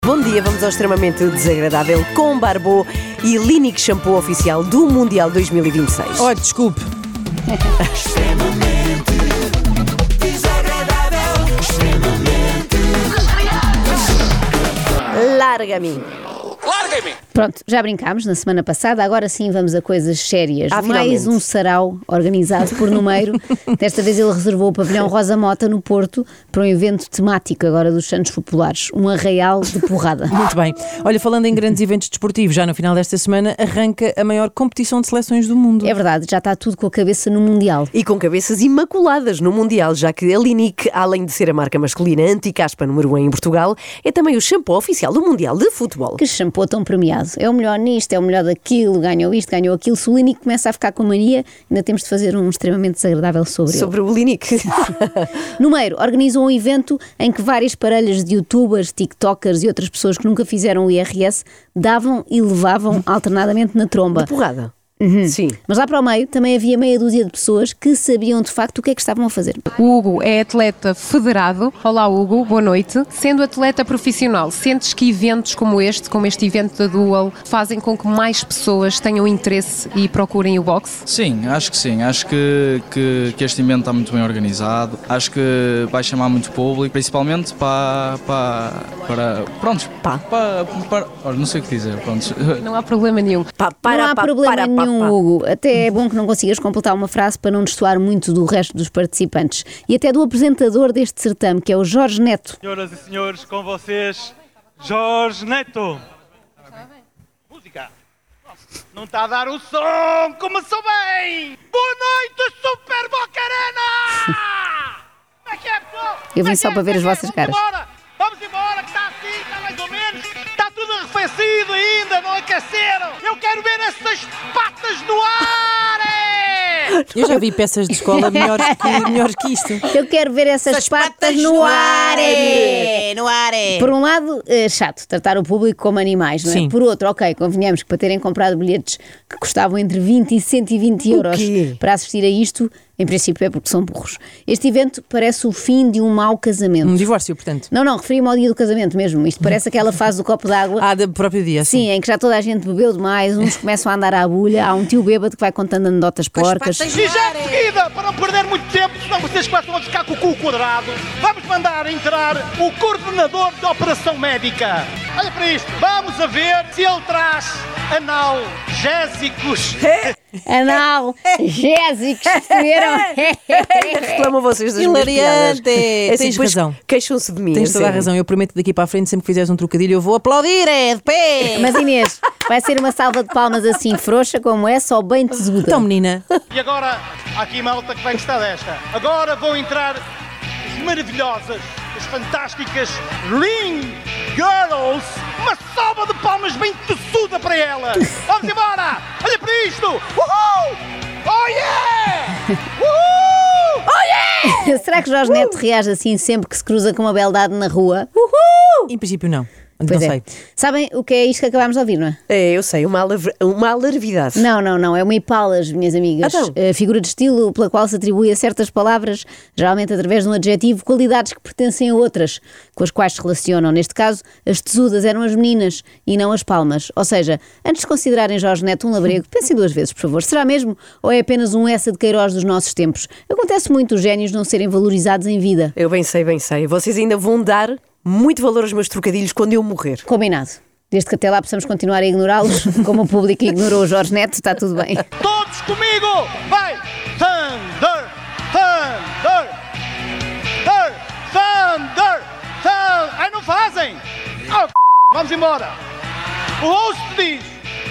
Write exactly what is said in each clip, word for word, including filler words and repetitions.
Bom dia, vamos ao extremamente desagradável com Barbô e Línic Shampoo oficial do Mundial dois mil e vinte e seis. Oh, desculpe. Extremamente desagradável. Extremamente desagradável. Larga-me. Larga-me! Pronto, já brincámos na semana passada, agora sim vamos a coisas sérias. Ah, Mais finalmente. um sarau organizado por Numeiro. Desta vez ele reservou o pavilhão Rosa Mota no Porto para um evento temático agora dos Santos Populares, um arraial de porrada. Muito bem. Olha, falando em grandes eventos desportivos, já no final desta semana arranca a maior competição de seleções do mundo. É verdade, já está tudo com a cabeça no Mundial. E com cabeças imaculadas no Mundial, já que a Línic, além de ser a marca masculina anti-caspa número um em Portugal, é também o shampoo oficial do Mundial de Futebol. Que shampoo tão premiado. É o melhor nisto, é o melhor daquilo, ganhou isto, ganhou aquilo. Se o Línic começa a ficar com mania, ainda temos de fazer um extremamente desagradável sobre, Sobre o Línic. ele. Numeiro organizou um evento em que várias parelhas de youtubers, tiktokers e outras pessoas que nunca fizeram o I R S davam e levavam alternadamente na tromba. Da porrada. Sim. Mas lá para o meio também havia meia dúzia de pessoas que sabiam de facto o que é que estavam a fazer. O Hugo é atleta federado. Olá Hugo, boa noite. Sendo atleta profissional, sentes que eventos como este, como este evento da Dual, fazem com que mais pessoas tenham interesse e procurem o boxe? Sim, acho que sim. Acho que, que, que este evento está muito bem organizado. Acho que vai chamar muito público, principalmente para... para, para pronto, Pá. para, para, olha, não sei o que dizer, pronto. Não há problema nenhum. Pá, para, não há pá, problema para, nenhum, pá, pá. Hugo. Até é bom que não consigas completar uma frase para não destoar muito do resto dos participantes. E até do apresentador deste certame, que é o Jorge Neto. Senhoras e senhores, com vocês, Jorge Neto. Música. Não está a dar o som, começou bem! Boa noite, Super Boca Arena! Como é que é, pessoal? Eu vim Como é só que é? para ver as Como é que é? vossas caras. Vamos embora, vamos embora, que está assim, está mais ou menos. Está tudo arrefecido ainda, não aqueceram. Eu quero ver essas patas no ar! é! Eu já vi peças de escola melhores que, melhores que isto. Eu quero ver essas patas, no ar! é! No ar, é. Por um lado, é chato tratar o público como animais, não é? Sim. Por outro, ok, convenhamos que para terem comprado bilhetes que custavam entre vinte e cento e vinte euros quê? para assistir a isto, em princípio é porque são burros. Este evento parece o fim de um mau casamento. Um divórcio, portanto. Não, não, referi-me ao dia do casamento mesmo. Isto parece aquela fase do copo d'água. Ah, do próprio dia, Sim, em que já toda a gente bebeu demais, uns começam a andar à bulha, há um tio bêbado que vai contando anedotas porcas. E já de seguida, para não perder muito tempo, senão vocês começam a ficar com o cu quadrado, vamos mandar entrar o coordenador da operação médica. Olha para isto, vamos a ver se ele traz analgésicos. Analgésicos, perceberam? Reclamam vocês das minhas Hilariante. piadas. É assim, Tens depois razão. Queixam-se de mim. Tens a toda a sério. razão. Eu prometo que daqui para a frente, sempre que fizeres um trocadilho, eu vou aplaudir, é de pé. Mas Inês, vai ser uma salva de palmas assim frouxa como essa ou bem tesuda? Então, menina. E agora, há aqui malta que vai gostar desta. Agora vão entrar as maravilhosas, as fantásticas Ring Girls. Uma salva de palmas bem tesuda para elas. Vamos embora! Olha para isto! Uhul! Oh yeah! Uhul! Oh yeah! Será que Jorge Neto reage assim sempre que se cruza com uma beldade na rua? Em princípio, não. Pois não é. sei. Sabem o que é isto que acabámos de ouvir, não é? É, eu sei, uma, alar- uma alarvidade. Não, não, não. É uma ipalas, minhas amigas. Então? A figura de estilo pela qual se atribui a certas palavras, geralmente através de um adjetivo, qualidades que pertencem a outras, com as quais se relacionam. Neste caso, as tesudas eram as meninas e não as palmas. Ou seja, antes de considerarem Jorge Neto um labrego, pensem duas vezes, por favor. Será mesmo ou é apenas um Essa de Queiroz dos nossos tempos? Acontece muito os génios não serem valorizados em vida. Eu bem sei, bem sei. Vocês ainda vão dar muito valor aos meus trocadilhos quando eu morrer. Combinado. Desde que até lá possamos continuar a ignorá-los, como o público ignorou o Jorge Neto, está tudo bem. Todos comigo! Vai! Thunder! Thunder! Thunder! Thunder! Thunder! Ai, não fazem! Oh, c... Vamos embora! O host diz,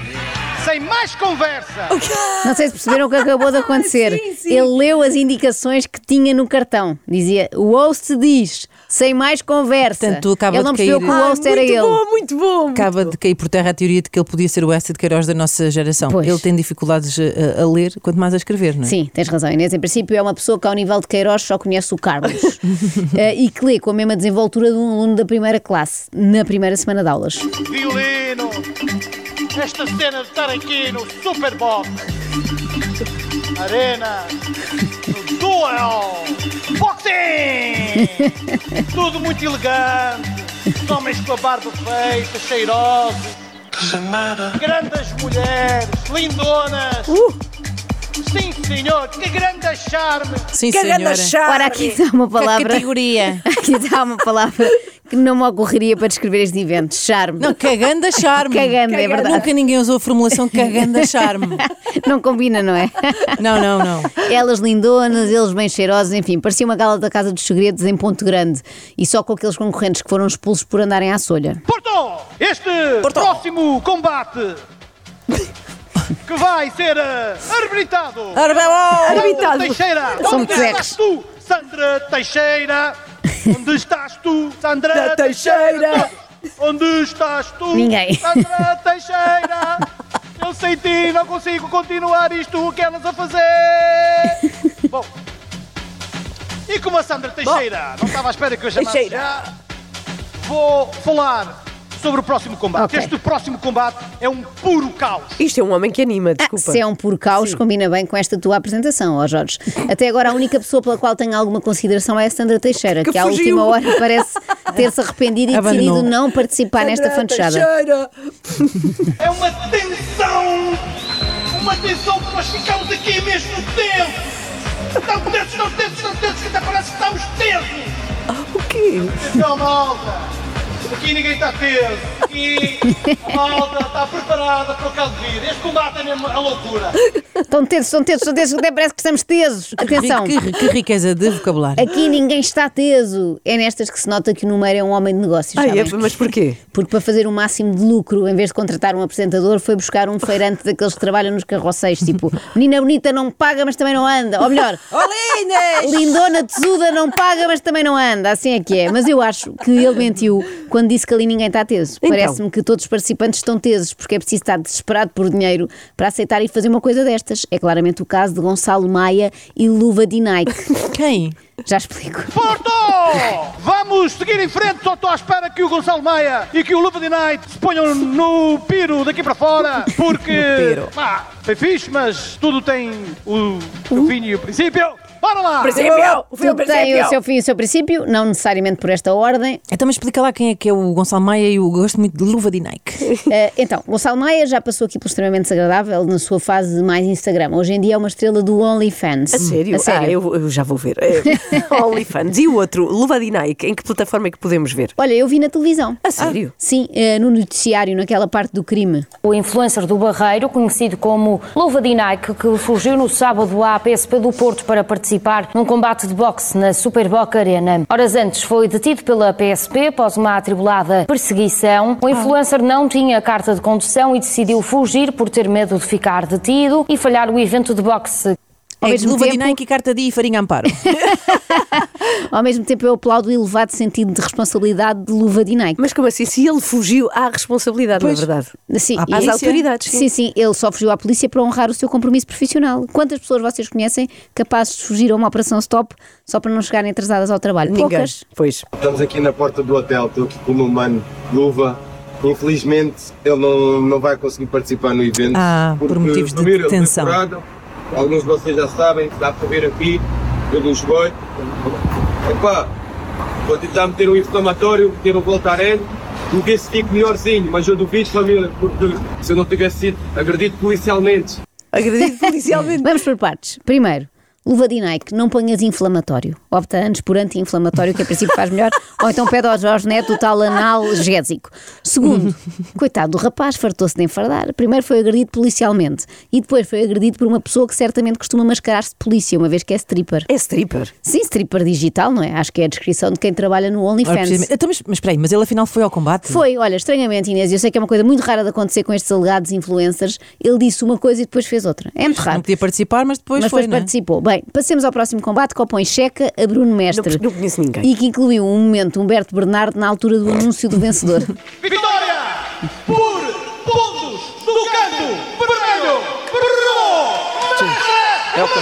sem mais conversa, Não sei se perceberam o que acabou de acontecer. Ele leu as indicações que tinha no cartão. Dizia, o host diz, sem mais conversa. Portanto, tu acaba ele não de percebeu cair- que o host era muito ele. bom, muito bom. muito Acaba bom. de cair por terra a teoria de que ele podia ser o Essa de Queiroz da nossa geração. Pois. Ele tem dificuldades a, a ler, quanto mais a escrever, não é? Sim, tens razão, Inês. Em princípio é uma pessoa que ao nível de Queiroz só conhece o Carlos. Eh, e que lê com a mesma desenvoltura de um aluno da primeira classe, na primeira semana de aulas. violino, esta cena de estar aqui no Superbox, Arena, no Duel, Boxing, tudo muito elegante, Os homens com a barba feita, cheirosos. Grandes mulheres, lindonas. Uh. Sim, senhor, que grande charme. Sim, Que senhora. grande charme. Ora, aqui está uma Que palavra. categoria. Aqui está uma palavra que não me ocorreria para descrever este evento. Charme. Não, caganda charme. Caganda, é verdade. Nunca ninguém usou a formulação caganda charme. Não combina, não é? Não, não, não. Elas lindonas, eles bem cheirosos, enfim, parecia uma gala da Casa dos Segredos em Ponte Grande e só com aqueles concorrentes que foram expulsos por andarem à solha. Porto, este próximo combate que vai ser uh, arbitrado. Arbelão! Arbitado. Sandra Teixeira. São Onde tecos. estás tu, Sandra Teixeira? Onde estás tu, Sandra Da Teixeira? Onde estás tu, Ninguém. Sandra Teixeira? Eu sem ti não consigo continuar isto que andas a fazer. Bom, e como a Sandra Teixeira não estava à espera que eu chamasse Teixeira. já, vou falar sobre o próximo combate. Ok. Este próximo combate é um puro caos. Isto é um homem que anima, Ah, desculpa. se é um puro caos, combina bem com esta tua apresentação, ó Jorge. Até agora a única pessoa pela qual tenho alguma consideração é a Sandra Teixeira, que, Que à fugiu. última hora parece ter-se arrependido e Abandonou. decidido não participar nesta fantochada. Teixeira. É uma tensão! Uma tensão que nós ficamos aqui mesmo tensos! Estão tensos, estão tensos, estão tensos, que até parece que estamos tensos! O quê? Atenção, malta! Aqui ninguém está teso! Aqui a malta está preparada para o caso de vir. Este combate é mesmo a loucura! Estão tesos, estão tesos, estão tesos, até parece que estamos tesos. Atenção, Que, que, que riqueza de vocabulário. aqui ninguém está teso. É nestas que se nota que o número é um homem de negócios, Ai, sabem? é, mas porquê? Porque para fazer o máximo de lucro, em vez de contratar um apresentador, foi buscar um feirante daqueles que trabalham nos carroceiros, tipo, menina bonita não paga, mas também não anda. Ou melhor, Olindas! lindona tesuda não paga, mas também não anda. Assim é que é. Mas eu acho que ele mentiu quando disse que ali ninguém está teso. Então. Parece-me que todos os participantes estão tesos, porque é preciso estar desesperado por dinheiro para aceitar e fazer uma coisa destas. É claramente o caso de Gonçalo Maia e Luva de Nike. Quem? Já explico. Porto! Vamos seguir em frente, só estou à espera que o Gonçalo Maia e que o Luva de Night se ponham no piro daqui para fora, porque pá, foi fixe, mas tudo tem o, o fim e o princípio. Bora lá! Princípio! O Tudo tem o seu fim e o seu princípio, não necessariamente por esta ordem. Então, mas explica lá quem é que é o Gonçalo Maia e eu gosto muito de Luva de Nike. Uh, então, Gonçalo Maia já passou aqui pelo extremamente desagradável na sua fase mais Instagram. Hoje em dia é uma estrela do OnlyFans. A sério? A sério. Ah, eu, eu já vou ver. É, OnlyFans. E o outro, Luva de Nike, em que plataforma é que podemos ver? Olha, eu vi na televisão. A sério? Sim, uh, no noticiário, naquela parte do crime. O influencer do Barreiro, conhecido como Luva de Nike, que fugiu no sábado à P S P do Porto para participar num combate de boxe na Super Boca Arena. Horas antes foi detido pela P S P após uma atribulada perseguição. O influencer não tinha carta de condução e decidiu fugir por ter medo de ficar detido e falhar o evento de boxe. Ao É mesmo Luva de tempo- Nike, carta de e farinha amparo. Ao mesmo tempo eu aplaudo o elevado sentido de responsabilidade de Luva de Nike. Mas como assim? Se ele fugiu, há responsabilidade, Pois. na verdade. Sim, À e- Às polícia? autoridades. Sim, sim, ele só fugiu à polícia para honrar o seu compromisso profissional. Quantas pessoas vocês conhecem capazes de fugir a uma operação stop só para não chegarem atrasadas ao trabalho? Ninguém. Poucas. Pois. Estamos aqui na porta do hotel, estou aqui com o meu mano Luva. Infelizmente ele não, não vai conseguir participar no evento. Ah, por porque motivos de primeiro ele foi detenção. furado. Alguns de vocês já sabem, dá para ver aqui, pelo esgoto. Epá, vou tentar meter um inflamatório, meter um Voltaren, e ver se fico melhorzinho, mas eu duvido, família, porque se eu não tivesse sido agredido policialmente. Agredido policialmente. Vamos por partes. Primeiro, Luva de Nike, não ponhas inflamatório. Opta antes por anti-inflamatório, que a princípio faz melhor, ou então pede ao Jorge Neto o tal analgésico. Segundo, coitado do rapaz, fartou-se de enfardar. Primeiro foi agredido policialmente e depois foi agredido por uma pessoa que certamente costuma mascarar-se de polícia, uma vez que é stripper. É stripper. Sim, stripper digital, não é? Acho que é a descrição de quem trabalha no Ora, OnlyFans. precisamente. Então, mas, mas espera aí, mas ele afinal foi ao combate? Foi, olha, estranhamente, Inês, eu sei que é uma coisa muito rara de acontecer com estes alegados influencers. Ele disse uma coisa e depois fez outra. É muito Não raro. podia participar, mas depois Mas foi, depois não é? participou. Bem, passemos ao próximo combate que opõe Checa a Bruno Mestre. Não- não conheço ninguém. E que incluiu um momento Humberto Bernardo na altura do anúncio do vencedor. Vitória por pontos do canto vermelho. É o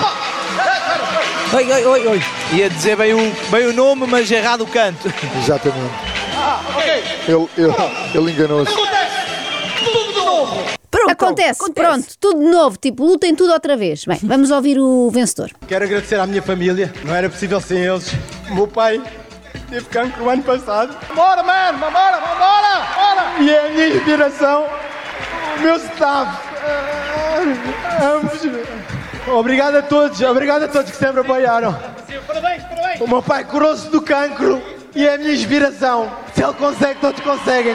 Oi, oi, oi, oi. Ia dizer bem o, bem o nome, mas errado o canto. Exatamente. Ah, ok. Ele, ele, ele enganou-se. Acontece tudo de novo. Pronto, Acontece, pronto, tudo de novo, tipo, lutem tudo outra vez. Bem, vamos ouvir o vencedor. Quero agradecer à minha família. Não era possível sem eles. O meu pai, Teve cancro o ano passado. Bora, mano, vambora, vambora, bora! E é a minha inspiração, o meu staff. Obrigado a todos, obrigado a todos que sempre apoiaram. Parabéns, parabéns! O meu pai curou-se do cancro e é a minha inspiração. Se ele consegue, todos conseguem.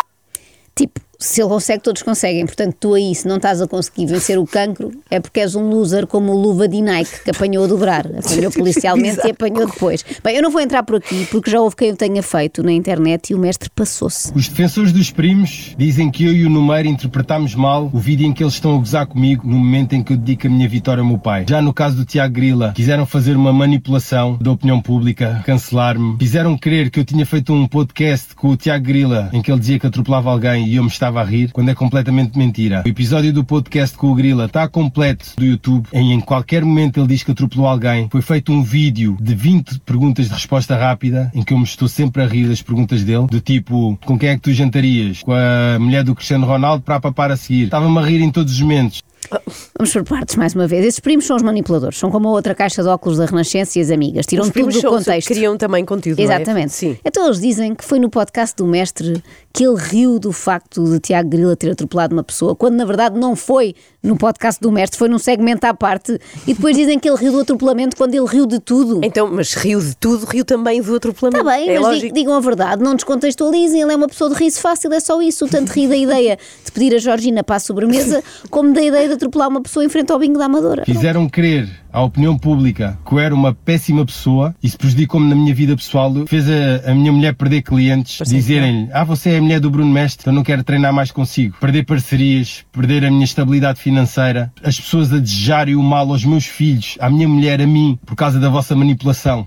Tipo, se ele consegue, todos conseguem. Portanto, tu aí, se não estás a conseguir vencer o cancro, é porque és um loser como o Luva de Nike, que apanhou a dobrar. Apanhou policialmente e apanhou depois. Bem, eu não vou entrar por aqui, porque já houve quem o tenha feito na internet e o mestre passou-se. Os defensores dos primos dizem que eu e o Numeiro interpretámos mal o vídeo em que eles estão a gozar comigo no momento em que eu dedico a minha vitória ao meu pai. Já no caso do Tiago Grila, quiseram fazer uma manipulação da opinião pública, cancelar-me. Fizeram crer que eu tinha feito um podcast com o Tiago Grila, em que ele dizia que atropelava alguém e eu me estava a rir, quando é completamente mentira. O episódio do podcast com o Grila está completo do YouTube, em, em qualquer momento ele diz que atropelou alguém. Foi feito um vídeo de vinte perguntas de resposta rápida, em que eu me estou sempre a rir das perguntas dele, do tipo, com quem é que tu jantarias? Com a mulher do Cristiano Ronaldo para papar a seguir. Estava-me a rir em todos os momentos. Vamos por partes, mais uma vez. Esses primos são os manipuladores, são como a outra caixa de óculos da Renascença e as amigas. Tiram tudo do contexto. Criam também conteúdo. Exatamente. Não é? Sim. Então eles dizem que foi no podcast do mestre que ele riu do facto de Tiago Grila ter atropelado uma pessoa, quando na verdade não foi no podcast do mestre, foi num segmento à parte. E depois dizem que ele riu do atropelamento quando ele riu de tudo. Então, mas riu de tudo, riu também do atropelamento. Está bem, é mas lógico. digam a verdade, não descontextualizem, ele é uma pessoa de riso fácil, é só isso. Tanto ri da ideia de pedir a Georgina para a sobremesa, como da ideia de atropelar uma pessoa em frente ao bingo da Amadora. Fizeram crer à opinião pública que eu era uma péssima pessoa. Isso prejudicou-me na minha vida pessoal. Fez a, a minha mulher perder clientes, dizerem-lhe, ah, você é a mulher do Bruno Mestre, então não quero treinar mais consigo. Perder parcerias, perder a minha estabilidade financeira, as pessoas a desejarem o mal aos meus filhos, à minha mulher, a mim, por causa da vossa manipulação.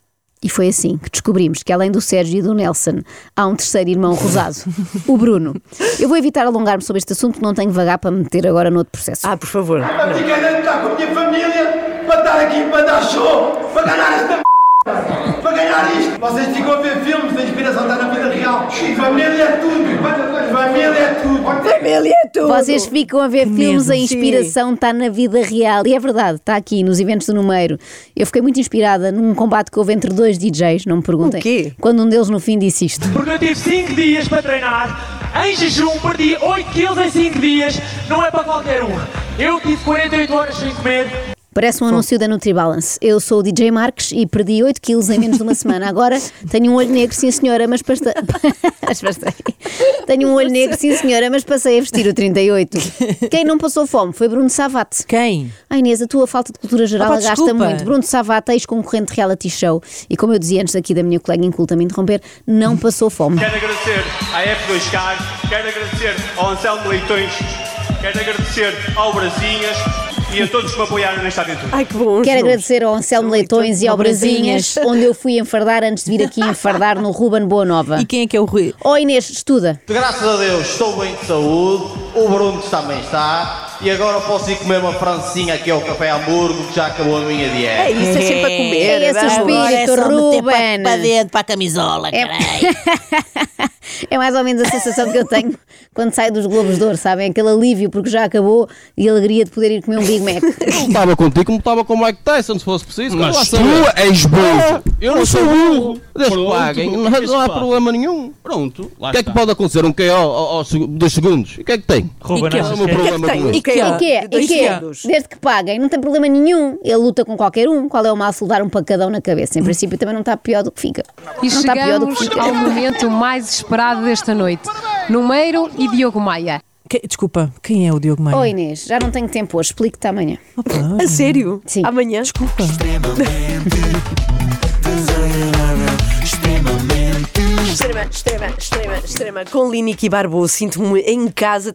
E foi assim que descobrimos que além do Sérgio e do Nelson, há um terceiro irmão rosado, o Bruno. Eu vou evitar alongar-me sobre este assunto, porque não tenho vagar para me meter agora no outro processo. Ah, por favor. A brincadeira está com a minha família para estar aqui, para dar show, para ganhar esta m... para ganhar isto. Vocês ficam a ver filmes, a inspiração está na vida real. Família é tudo. Família é tudo. Família é tudo. Vocês ficam a ver Que filmes, mesmo, a inspiração está na vida real. E é verdade, está aqui nos eventos do Numeiro. Eu fiquei muito inspirada num combate que houve entre dois D Js, não me perguntem. O quê? Quando um deles no fim disse isto. Porque eu tive cinco dias para treinar, em jejum, perdi oito quilos em cinco dias, não é para qualquer um. Eu tive quarenta e oito horas sem comer. Parece um anúncio da NutriBalance. Eu sou o D J Marques e perdi oito quilos em menos de uma semana. Agora tenho um olho negro, sim senhora, mas passei... Tenho um olho negro, sim senhora, mas passei a vestir o trinta e oito. Quem não passou fome foi Bruno Savate. Quem? Ai Inês, a tua falta de cultura geral Opa, agasta desculpa. muito. Bruno Savate, ex-concorrente de reality show. E como eu dizia antes aqui da minha colega inculta me interromper, não passou fome. Quero agradecer à F dois K, quero agradecer ao Anselmo Leitões, quero agradecer ao Brasinhas e a todos que me apoiaram nesta aventura. Ai, que bom. Quero agradecer ao Anselmo Leitões e ao Brasinhas, onde eu fui enfardar antes de vir aqui enfardar no Ruben Boa Nova. E quem é que é o Rui? Oh Inês, estuda. Graças a Deus estou bem de saúde, o Bruno também está, e agora posso ir comer uma francinha aqui ao Café Hamburgo, que já acabou a minha dieta. É isso, é sempre a comer. É esse o espírito, Agora é só meter Ruben. para, para dentro, para a camisola, É... caralho. É mais ou menos a sensação que eu tenho quando saio dos Globos de Ouro, sabem? Aquele alívio porque já acabou e a alegria de poder ir comer um Big Mac. Não estava contigo como estava com o Mike Tyson, se fosse preciso. Mas tu és burro. Eu não sou burro. Deixa que paguem, não, não há problema nenhum. Pronto, lá O que é que pode acontecer? Um K O aos dois segundos? E o que é que tem? Ruben, Não é o meu problema com E isso. que é? E que é? E que é? Desde que paguem, não tem problema nenhum. Ele luta com qualquer um. Qual é o mal se lhe dar um pacadão na cabeça? Em princípio também não está pior do que fica. E não está pior do que chegamos fica. ao momento mais esperado desta noite. Numeiro e Diogo Maia. Que- desculpa, quem é o Diogo Maia? Oh Inês, já não tenho tempo hoje, explico-te amanhã. A sério? Sim. Amanhã? Desculpa. Extrema, extrema, extrema, extrema. Com Linique e Barbo, sinto-me em casa.